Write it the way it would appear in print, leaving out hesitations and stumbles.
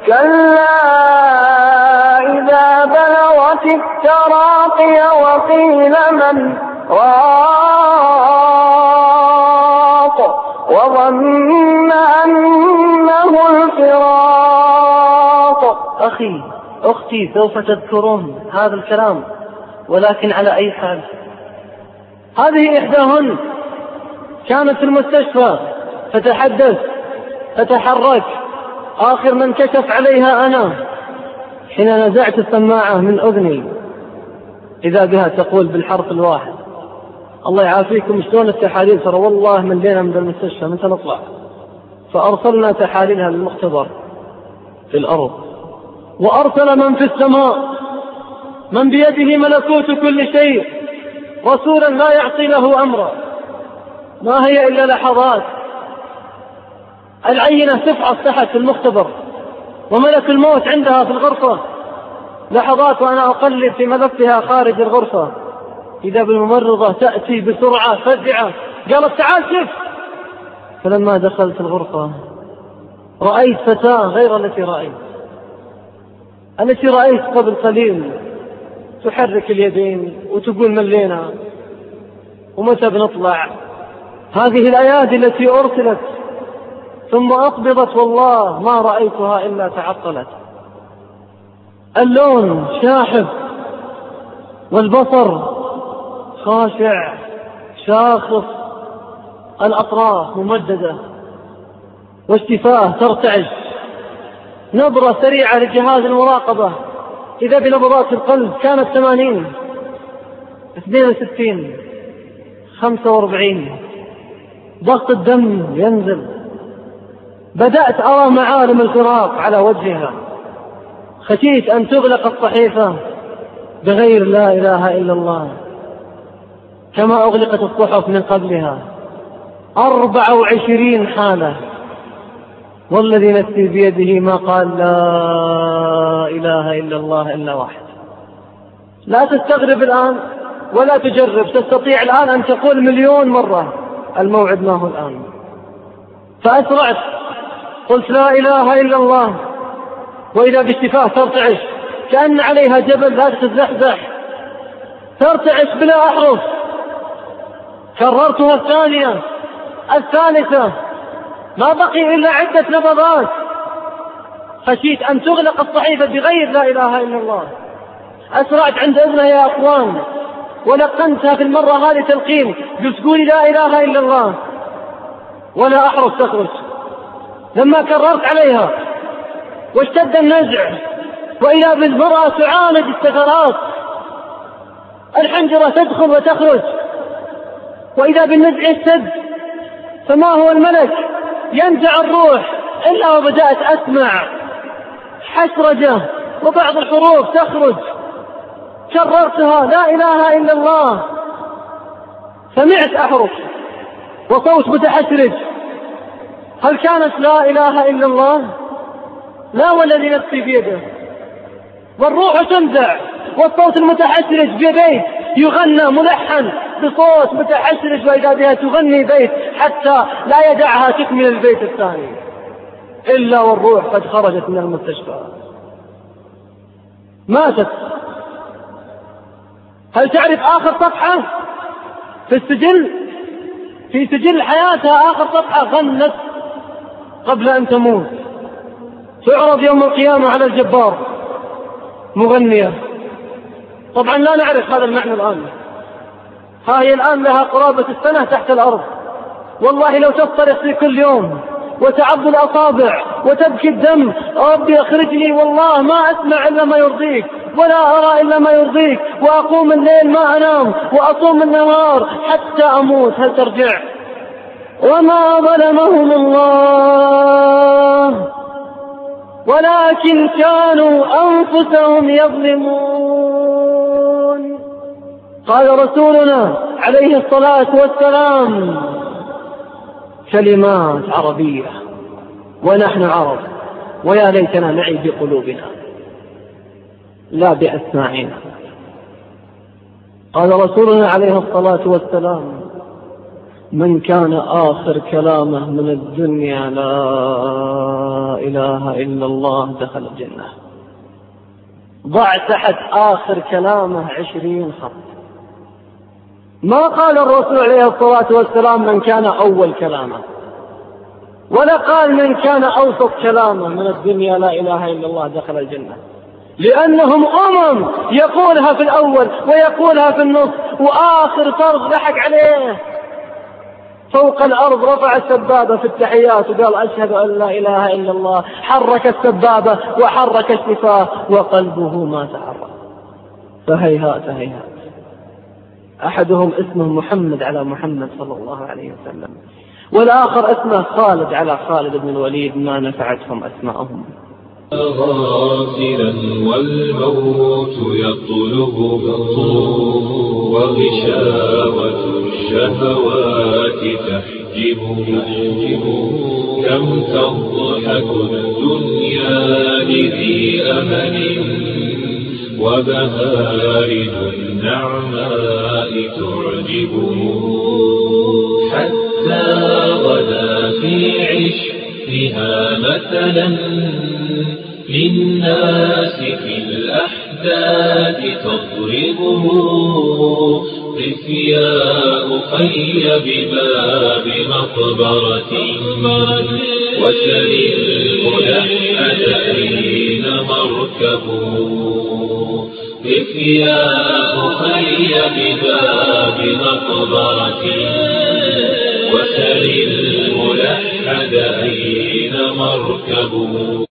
كلا إذا بلغت التراقي وقيل من راق وظن أنه الفراق. أخي أختي سوف تذكرون هذا الكلام، ولكن على أي حال. هذه إحداهن كانت في المستشفى فتحدث فتحرك، آخر من كشف عليها أنا حين نزعت السماعة من أذني إذا بها تقول بالحرف الواحد: الله يعافيكم، شلون التحاليل؟ ترى والله من لينا من المستشفى متى نطلع؟ فأرسلنا تحاليلها للمختبر في الأرض، وأرسل من في السماء من بيده ملكوت كل شيء رسولا لا يعصي له أمرا. ما هي إلا لحظات، العينة تفحص تحت في المختبر وملك الموت عندها في الغرفة، لحظات وأنا أقلب في ملفها خارج الغرفة، إذا بالممرضة تأتي بسرعة فزعة قالت: تعال شف. فلما دخلت الغرفة رأيت فتاة غير التي رأيت قبل قليل، تحرك اليدين وتقول: ملينا ومتى بنطلع؟ هذه الأيادي التي أرسلت ثم أقبضت والله ما رأيتها إلا تعطلت. اللون شاحب والبصر خاشع شاخص، الأطراف ممددة والشفاه ترتعش، نبرة سريعة لجهاز المراقبة إذا بنبضات القلب كانت 80 62 45، ضغط الدم ينزل. بدأت أرى معالم الفراق على وجهها، خشيت أن تغلق الصحيفة بغير لا إله إلا الله كما أغلقت الصحف من قبلها. 24 حالة، والذي نفسي بيده ما قال لا إله إلا الله إلا واحد. لا تستغرب الآن ولا تجرب، تستطيع الآن أن تقول مليون مرة الموعد ما هو الآن. فأسرعت قلت: لا إله إلا الله، وإذا بالشفاه ترتعش كأن عليها جبل لا تتزحزح، ترتعش بلا أحرف. كررتها الثانية الثالثة، ما بقي إلا عدة نبضات، خشيت أن تغلق الصحيفة بغير لا إله إلا الله. أسرعت عند إذنها يا أخوان ولقنتها في المرة هذه تلقين، قلت: قولي لا إله إلا الله، ولا أحرف تخرج. لما كررت عليها واشتد النزع، وإذا بالمرأة تعالج السكرات، الحنجرة تدخل وتخرج، وإذا بالنزع يشتد، فما هو الملك ينزع الروح إلا وبدأت أسمع حسرجة وبعض الحروف تخرج. كررتها لا إله إلا الله، سمعت أحرف وصوت متحسرج. هل كانت لا إله إلا الله؟ لا، والذي نفسي بيده. والروح تنزع والصوت المتحسرج ببيت يغنى ملحن بصوت متحسرج، وإذا بها تغني بيت حتى لا يدعها تكمل البيت الثاني إلا والروح قد خرجت من المستشفى، ماتت. هل تعرف آخر صفحة في السجل، في سجل حياتها آخر صفحة غنت قبل أن تموت، تعرض يوم القيامة على الجبار مغنية. طبعا لا نعرف هذا المعنى الآن. ها هي الآن لها قرابة السنة تحت الأرض، والله لو تصرخ في كل يوم وتعض الأصابع وتبكي الدم: ربي أخرجني، والله ما أسمع إلا ما يرضيك ولا أرى إلا ما يرضيك، وأقوم الليل ما أنام وأصوم النهار حتى أموت، هل ترجع؟ وما ظلمهم الله ولكن كانوا أنفسهم يظلمون. قال رسولنا عليه الصلاة والسلام: كلمات عربية ونحن عرب، ويا ليتنا نعي بقلوبنا لا بأسماعنا. قال رسولنا عليه الصلاة والسلام: من كان آخر كلامه من الدنيا لا إله إلا الله دخل الجنة. ضع تحت آخر كلامه 20 خط. ما قال الرسول عليه الصلاة والسلام من كان أول كلامه، ولا قال من كان أوسط كلامه من الدنيا لا إله إلا الله دخل الجنة، لأنهم يقولها في الأول ويقولها في النص، وآخر فرض ضحك عليه فوق الأرض رفع السبابة في التحيات وقال أشهد أن لا إله إلا الله، حرك السبابة وحرك الشفاه وقلبه ما تحرك. فهيهات هيهات. أحدهم اسمه محمد على محمد صلى الله عليه وسلم، والآخر اسمه خالد على خالد بن الوليد، ما نفعتهم أسماءهم. غافلا والموت يطلبه وغشاوة الشهوات تحجبه. كم تضحك الدنيا لذي أمل وبهارج النعماء تعجبه. حتى غدا في عشقها مثلا للناس في الأحداث تضربه. قف يا أخي بباب مقبرة وسل الملحد أين مركبه. قف يا أخي بباب مقبرة وسل الملحد أين مركبه.